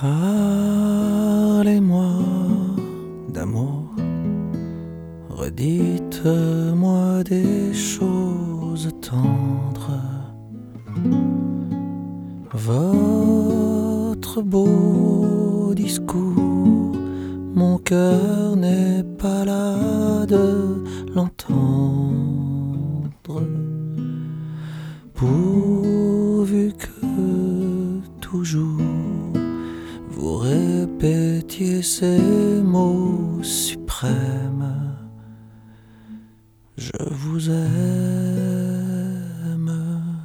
Parlez-moi d'amour, redites-moi des choses tendres. Votre beau discours, mon cœur n'est pas là de l'entendre. Pourvu que toujours vous répétiez ces mots suprêmes: je vous aime.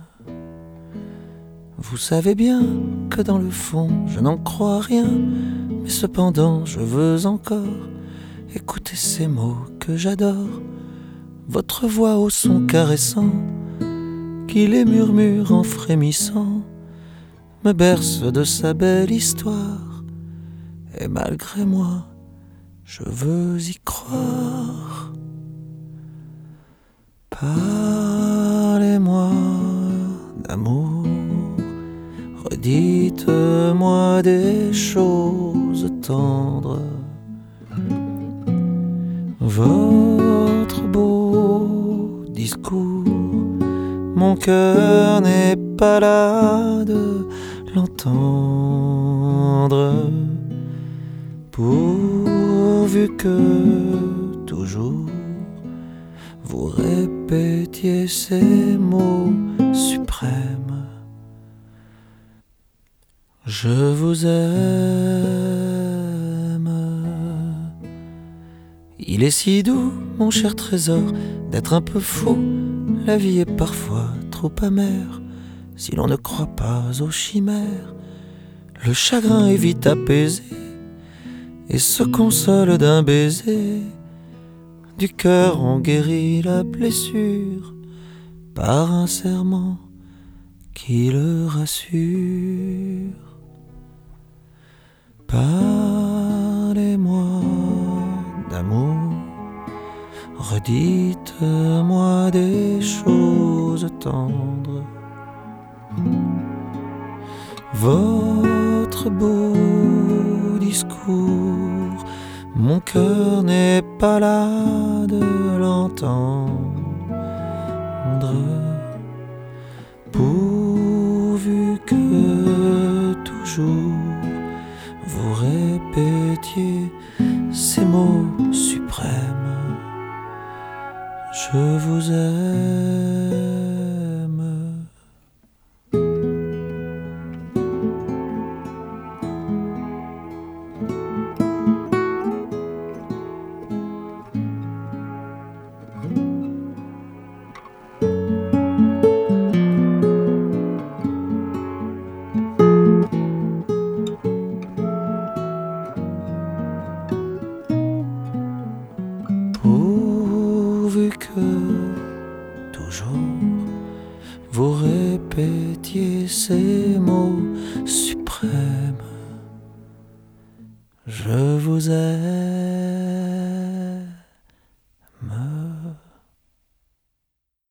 Vous savez bien que dans le fond je n'en crois rien, mais cependant je veux encore écouter ces mots que j'adore. Votre voix au son caressant qui les murmure en frémissant me berce de sa belle histoire, et malgré moi je veux y croire. Parlez-moi d'amour, redites-moi des choses tendres. Votre beau discours, mon cœur n'est pas là de l'entendre. Pourvu que toujours vous répétiez ces mots suprêmes: je vous aime. Il est si doux, mon cher trésor, d'être un peu fou. La vie est parfois trop amère si l'on ne croit pas aux chimères. Le chagrin est vite apaisé et se console d'un baiser. Du cœur on guérit la blessure par un serment qui le rassure. Parlez-moi d'amour, redites-moi des choses tendres. Votre beau discours, mon cœur n'est pas là de l'entendre. Pourvu que toujours vous répétiez ces mots suprêmes: je vous aime. Pourvu que toujours vous répétiez ces mots suprêmes: je vous aime.